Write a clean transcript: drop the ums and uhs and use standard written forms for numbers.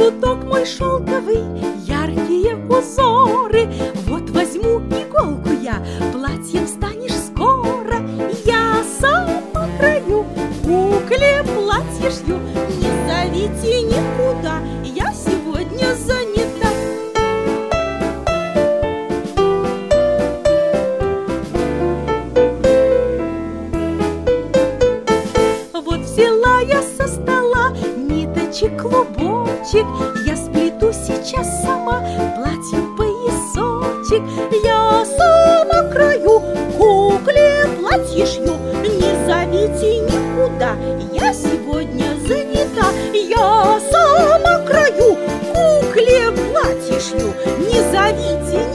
Жуток мой шелковый, яркие узоры. Вот возьму иголку я, платьем станешь скоро. Я сама крою, кукле платье шью. Не зовите никуда, я сегодня занята. Вот взяла я со стола ниточек клубочек. Я сплету сейчас сама платье-поясочек. Я сама крою, кукле платье шью. Не зовите никуда, я сегодня занята. Я сама крою, кукле платье шью. Не зовите